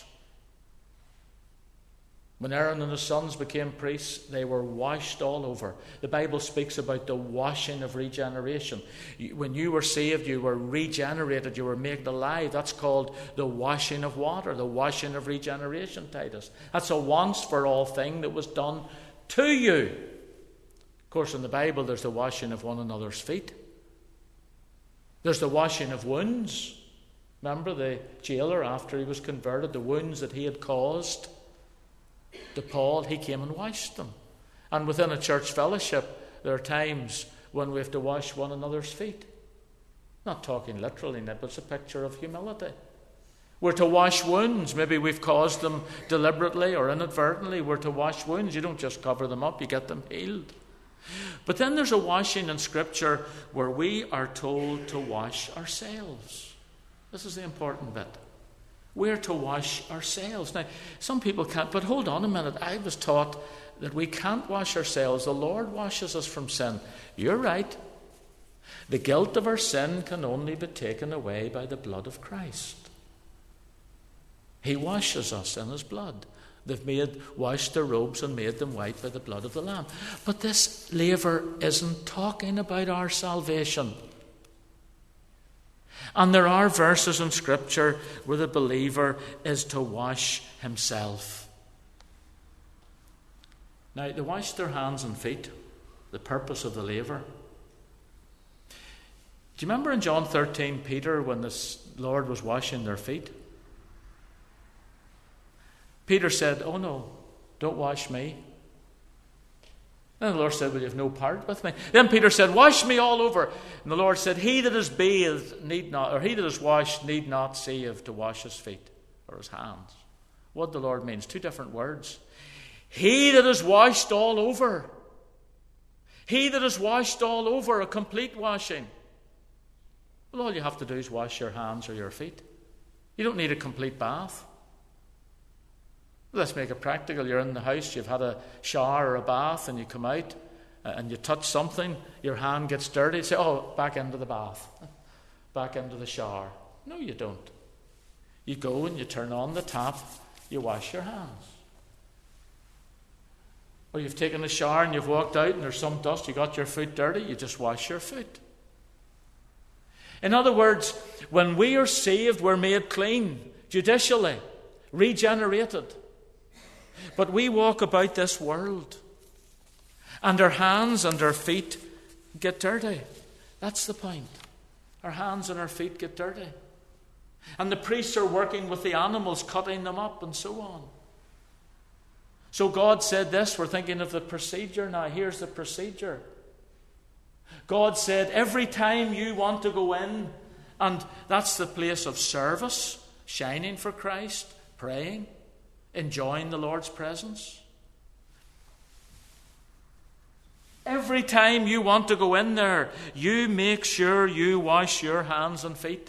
When Aaron and his sons became priests, they were washed all over. The Bible speaks about the washing of regeneration. When you were saved, you were regenerated, you were made alive. That's called the washing of water, the washing of regeneration, Titus. That's a once-for-all thing that was done to you. Of course, in the Bible, there's the washing of one another's feet. There's the washing of wounds. Remember the jailer, after he was converted, the wounds that he had caused to Paul, he came and washed them. And within a church fellowship, there are times when we have to wash one another's feet. Not talking literally, but it's a picture of humility. We're to wash wounds. Maybe we've caused them deliberately or inadvertently. We're to wash wounds. You don't just cover them up, you get them healed. But then there's a washing in Scripture where we are told to wash ourselves. This is the important bit. We're to wash ourselves. Now, some people can't, but hold on a minute. I was taught that we can't wash ourselves. The Lord washes us from sin. You're right. The guilt of our sin can only be taken away by the blood of Christ. He washes us in his blood. They've made, washed their robes and made them white by the blood of the Lamb. But this laver isn't talking about our salvation. And there are verses in Scripture where the believer is to wash himself. Now, they washed their hands and feet, the purpose of the laver. Do you remember in John thirteen, Peter, when the Lord was washing their feet? Peter said, oh no, don't wash me. And the Lord said, well, you have no part with me. Then Peter said, wash me all over. And the Lord said, he that is bathed need not, or he that is washed need not save to wash his feet or his hands. What the Lord means, two different words. He that is washed all over. He that is washed all over, a complete washing. Well, all you have to do is wash your hands or your feet. You don't need a complete bath. Let's make it practical. You're in the house, you've had a shower or a bath, and you come out and you touch something, your hand gets dirty. You say, oh, back into the bath, back into the shower. No, you don't. You go and you turn on the tap, you wash your hands. Or you've taken a shower and you've walked out and there's some dust, you got your foot dirty, you just wash your foot. In other words, when we are saved, we're made clean, judicially, regenerated. But we walk about this world, and our hands and our feet get dirty. That's the point. Our hands and our feet get dirty. And the priests are working with the animals, cutting them up and so on. So God said this, we're thinking of the procedure now. Here's the procedure. God said, every time you want to go in, and that's the place of service, shining for Christ, praying, enjoying the Lord's presence. Every time you want to go in there, you make sure you wash your hands and feet.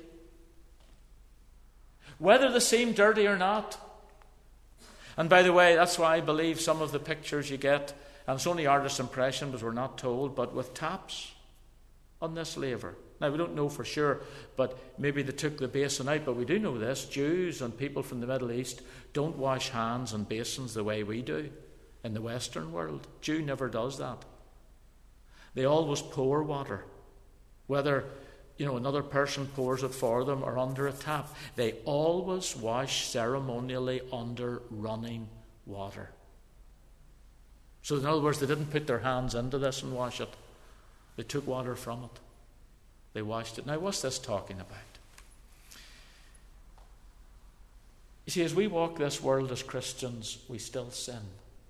Whether they seem dirty or not. And by the way, that's why I believe some of the pictures you get, and it's only artist's impression because we're not told, but with taps on this laver. Now, we don't know for sure, but maybe they took the basin out, but we do know this. Jews and people from the Middle East don't wash hands and basins the way we do in the Western world. Jew never does that. They always pour water, whether you know another person pours it for them or under a tap. They always wash ceremonially under running water. So in other words, they didn't put their hands into this and wash it. They took water from it. They washed it. Now, what's this talking about? You see, as we walk this world as Christians, we still sin.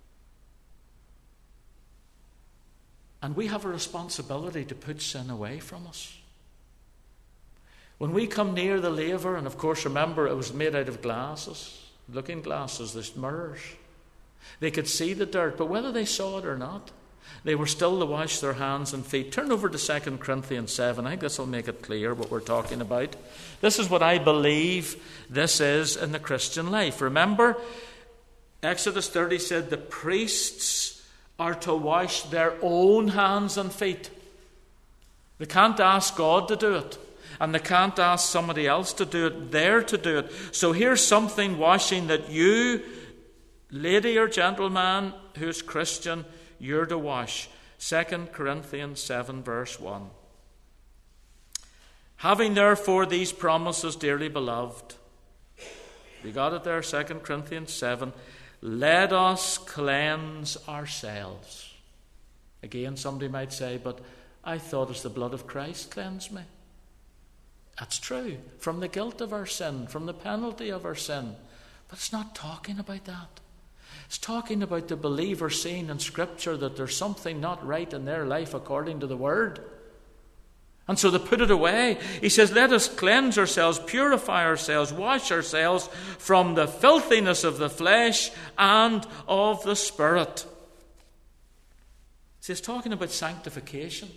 And we have a responsibility to put sin away from us. When we come near the laver, and of course remember it was made out of glasses, looking glasses, there's mirrors. They could see the dirt, but whether they saw it or not, they were still to wash their hands and feet. Turn over to Second Corinthians seven. I think this will make it clear what we're talking about. This is what I believe this is in the Christian life. Remember, Exodus thirty said the priests are to wash their own hands and feet. They can't ask God to do it. And they can't ask somebody else to do it. They're to do it. So here's something washing that you, lady or gentleman who's Christian, you're to wash. Second Corinthians seven verse one. Having therefore these promises, dearly beloved. You got it there, Second Corinthians seven. Let us cleanse ourselves. Again, somebody might say, but I thought it's the blood of Christ cleansed me. That's true. From the guilt of our sin, from the penalty of our sin. But it's not talking about that. It's talking about the believer seeing in Scripture that there's something not right in their life according to the Word. And so they put it away. He says, let us cleanse ourselves, purify ourselves, wash ourselves from the filthiness of the flesh and of the Spirit. See, it's talking about sanctification.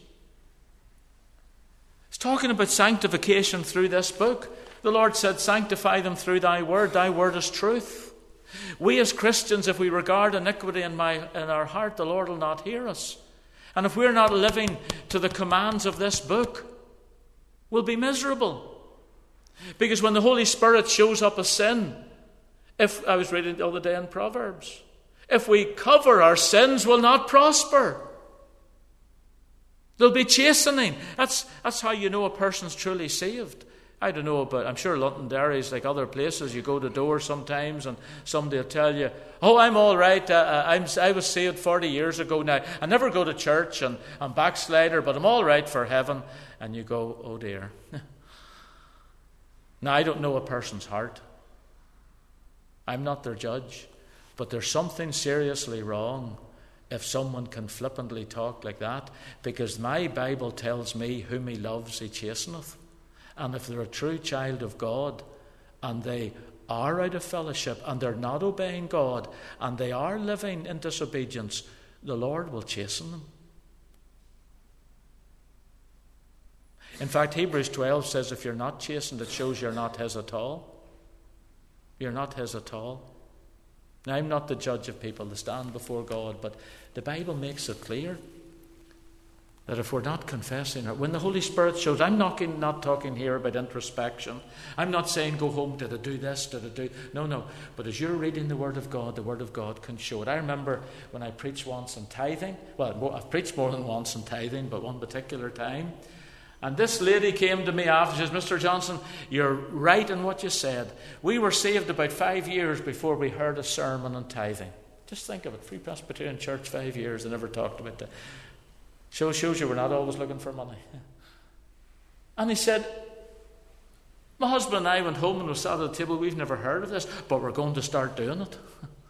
It's talking about sanctification through this book. The Lord said, sanctify them through thy word. Thy word is truth. We as Christians, if we regard iniquity in, my, in our heart, the Lord will not hear us. And if we're not living to the commands of this book, we'll be miserable. Because when the Holy Spirit shows up a sin, if I was reading the other day in Proverbs, if we cover our sins, will not prosper. There'll be chastening. That's, that's how you know a person's truly saved. I don't know, but I'm sure Londonderry is like other places. You go to doors sometimes and somebody will tell you, oh, I'm all right. Uh, I'm, I was saved forty years ago now. I never go to church and I'm backslider, but I'm all right for heaven. And you go, oh dear. Now, I don't know a person's heart. I'm not their judge. But there's something seriously wrong if someone can flippantly talk like that, because my Bible tells me whom he loves he chasteneth. And if they're a true child of God and they are out of fellowship and they're not obeying God and they are living in disobedience, the Lord will chasten them. In fact, Hebrews twelve says if you're not chastened, it shows you're not his at all. You're not his at all. Now, I'm not the judge of people that stand before God, but the Bible makes it clear. That if we're not confessing it, when the Holy Spirit shows, I'm not, not talking here about introspection. I'm not saying go home, did I do this, did I do... No, no. But as you're reading the Word of God, the Word of God can show it. I remember when I preached once on tithing. Well, I've preached more than once on tithing, but one particular time. And this lady came to me after, she says, Mister Johnson, you're right in what you said. We were saved about five years before we heard a sermon on tithing. Just think of it. Free Presbyterian Church, five years, they never talked about that. Shows, shows you we're not always looking for money. And he said, my husband and I went home and we sat at the table. We've never heard of this, but we're going to start doing it.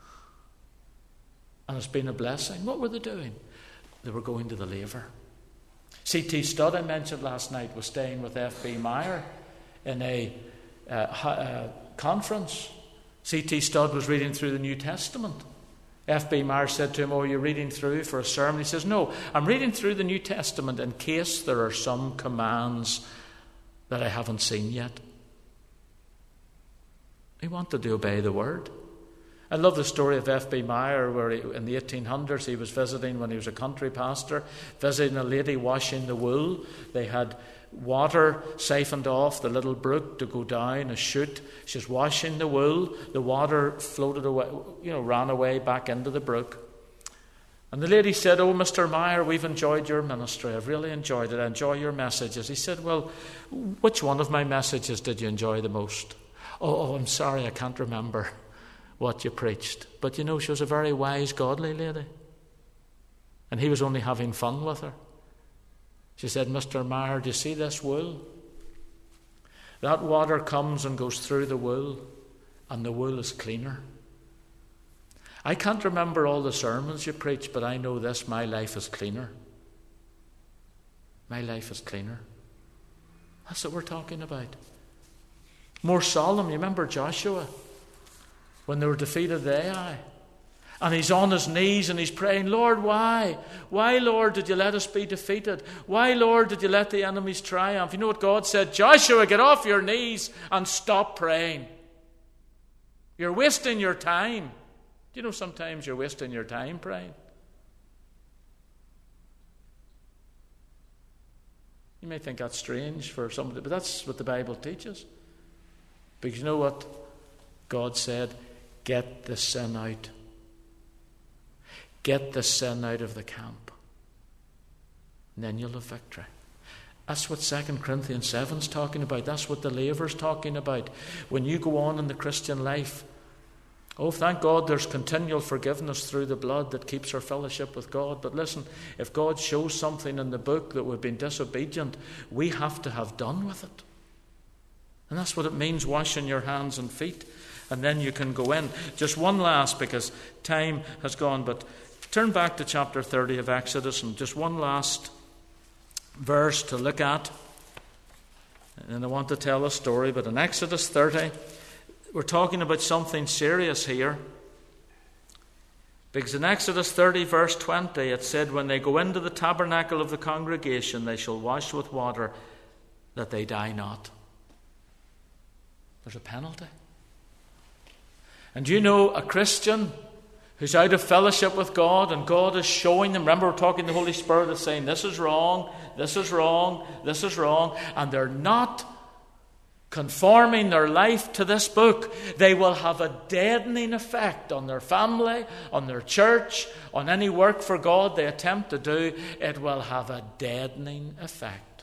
And it's been a blessing. What were they doing? They were going to the laver. C T Studd, I mentioned last night, was staying with F B Meyer in a uh, uh, conference. C T Studd was reading through the New Testament. F B Meyer said to him, oh, are you reading through for a sermon? He says, no, I'm reading through the New Testament in case there are some commands that I haven't seen yet. He wanted to obey the Word. I love the story of F B Meyer, where he, in the eighteen hundreds he was visiting when he was a country pastor, visiting a lady washing the wool. They had water siphoned off the little brook to go down a chute. She's washing the wool. The water floated away, you know, ran away back into the brook. And the lady said, oh, Mister Meyer, we've enjoyed your ministry. I've really enjoyed it. I enjoy your messages. He said, well, which one of my messages did you enjoy the most? Oh, oh, I'm sorry, I can't remember what you preached. But you know, she was a very wise, godly lady. And he was only having fun with her. She said, Mister Meyer, do you see this wool? That water comes and goes through the wool, and the wool is cleaner. I can't remember all the sermons you preach, but I know this, my life is cleaner. My life is cleaner. That's what we're talking about. More solemn, you remember Joshua? When they were defeated the Ai. And he's on his knees and he's praying, Lord, why? Why, Lord, did you let us be defeated? Why, Lord, did you let the enemies triumph? You know what God said? Joshua, get off your knees and stop praying. You're wasting your time. Do you know sometimes you're wasting your time praying? You may think that's strange for somebody, but that's what the Bible teaches. Because you know what God said? Get the sin out. Get the sin out of the camp. And then you'll have victory. That's what Second Corinthians seven is talking about. That's what the laver is talking about. When you go on in the Christian life, oh, thank God there's continual forgiveness through the blood that keeps our fellowship with God. But listen, if God shows something in the book that we've been disobedient, we have to have done with it. And that's what it means, washing your hands and feet. And then you can go in. Just one last, because time has gone, but turn back to chapter thirty of Exodus, and just one last verse to look at. And I want to tell a story, but in Exodus thirty, we're talking about something serious here. Because in Exodus thirty, verse twenty, it said, when they go into the tabernacle of the congregation, they shall wash with water, that they die not. There's a penalty. And you know, a Christian who's out of fellowship with God, and God is showing them, remember we're talking, the Holy Spirit is saying, this is wrong, this is wrong, this is wrong, and they're not conforming their life to this book, they will have a deadening effect on their family, on their church, on any work for God they attempt to do. It will have a deadening effect.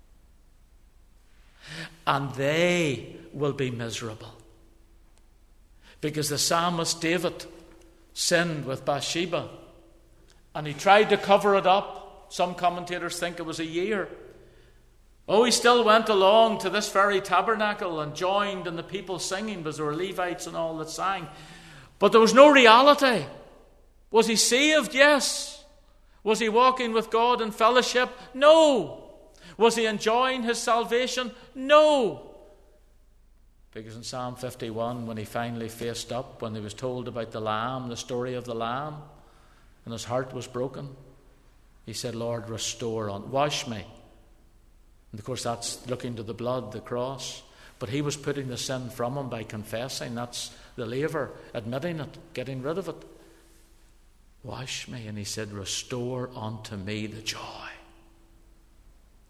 And they will be miserable. Because the psalmist David sinned with Bathsheba, and he tried to cover it up. Some commentators think it was a year. Oh, he still went along to this very tabernacle and joined in the people singing, because there were Levites and all that sang. But there was no reality. Was he saved? Yes. Was he walking with God in fellowship? No. Was he enjoying his salvation? No. Because in Psalm fifty-one, when he finally faced up, when he was told about the lamb, the story of the lamb, and his heart was broken, he said, Lord, restore on, wash me. And of course that's looking to the blood, the cross. But he was putting the sin from him by confessing. That's the laver, admitting it, getting rid of it. Wash me. And he said, restore unto me the joy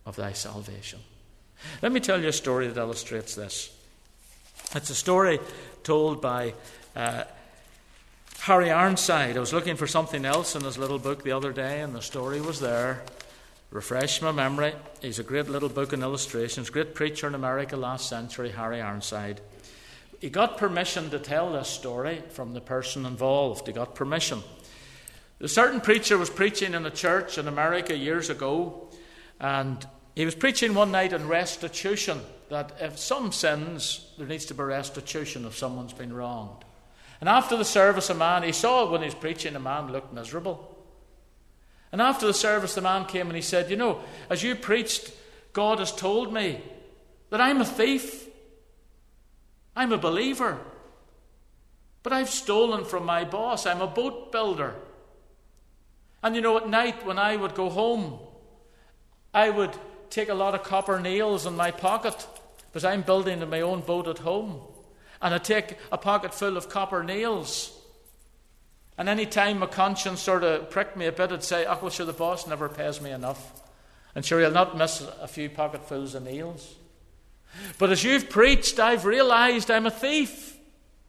of thy salvation. Let me tell you a story that illustrates this. It's a story told by uh, Harry Ironside. I was looking for something else in his little book the other day, and the story was there. Refresh my memory. He's a great little book in illustrations. Great preacher in America last century, Harry Ironside. He got permission to tell this story from the person involved. He got permission. A certain preacher was preaching in a church in America years ago, and he was preaching one night on restitution, that if some sins, there needs to be restitution if someone's been wronged. And after the service, a man, he saw when he was preaching, a man looked miserable. And after the service, the man came and he said, you know, as you preached, God has told me that I'm a thief. I'm a believer. But I've stolen from my boss. I'm a boat builder. And you know, at night when I would go home, I would take a lot of copper nails in my pocket, because I'm building my own boat at home. And I'd take a pocket full of copper nails. And any time my conscience sort of pricked me a bit, I'd say, oh, well, sure, the boss never pays me enough. And sure, he'll not miss a few pocketfuls of nails. But as you've preached, I've realized I'm a thief.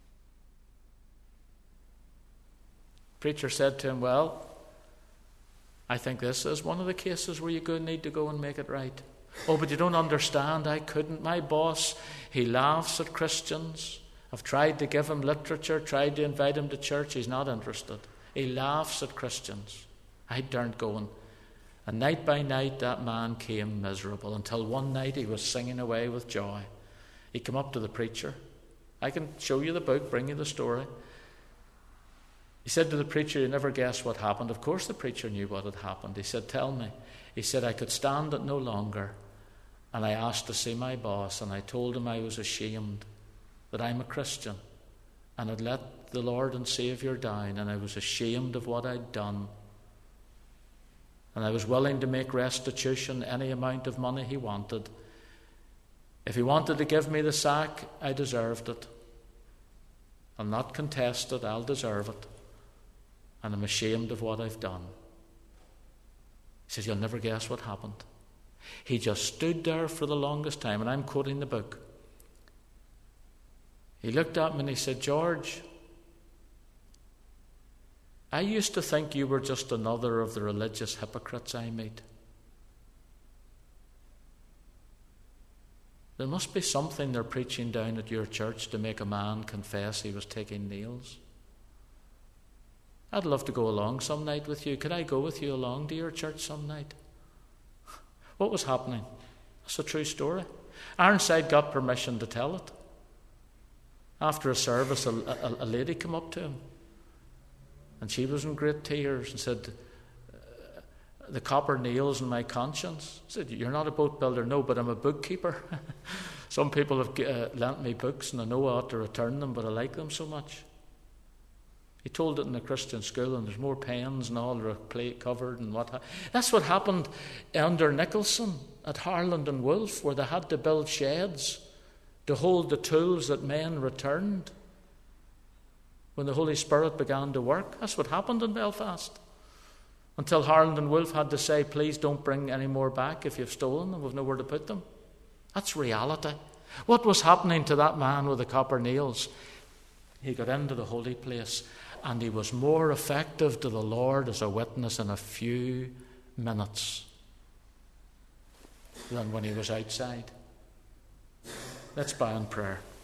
Preacher said to him, well, I think this is one of the cases where you go need to go and make it right. Oh, but you don't understand. I couldn't. My boss, he laughs at Christians. I've tried to give him literature, tried to invite him to church. He's not interested. He laughs at Christians. I daren't going. And night by night, that man came miserable, until one night he was singing away with joy. He came up to the preacher. I can show you the book, bring you the story. He said to the preacher, you never guess what happened. Of course the preacher knew what had happened. He said, tell me. He said, I could stand it no longer. And I asked to see my boss, and I told him I was ashamed that I'm a Christian and had let the Lord and Saviour down, and I was ashamed of what I'd done. And I was willing to make restitution any amount of money he wanted. If he wanted to give me the sack, I deserved it. I'll not contest it, I'll deserve it. And I'm ashamed of what I've done. He says, you'll never guess what happened. He just stood there for the longest time, and I'm quoting the book. He looked at me and he said, George, I used to think you were just another of the religious hypocrites I meet. There must be something they're preaching down at your church to make a man confess he was taking nails. I'd love to go along some night with you. Could I go with you along to your church some night? What was happening? It's a true story. Ironside got permission to tell it. After a service, a, a, a lady came up to him, and she was in great tears and said, the copper nails in my conscience. I said, you're not a boat builder. No, but I'm a bookkeeper. Some people have uh, lent me books, and I know I ought to return them, but I like them so much. He told it in a Christian school, and there's more pens and all that are plate covered and what. Ha- That's what happened under Nicholson at Harland and Wolff, where they had to build sheds to hold the tools that men returned when the Holy Spirit began to work. That's what happened in Belfast. Until Harland and Wolff had to say, please don't bring any more back if you've stolen them. We've nowhere to put them. That's reality. What was happening to that man with the copper nails? He got into the holy place, and he was more effective to the Lord as a witness in a few minutes than when he was outside. Let's bow in prayer.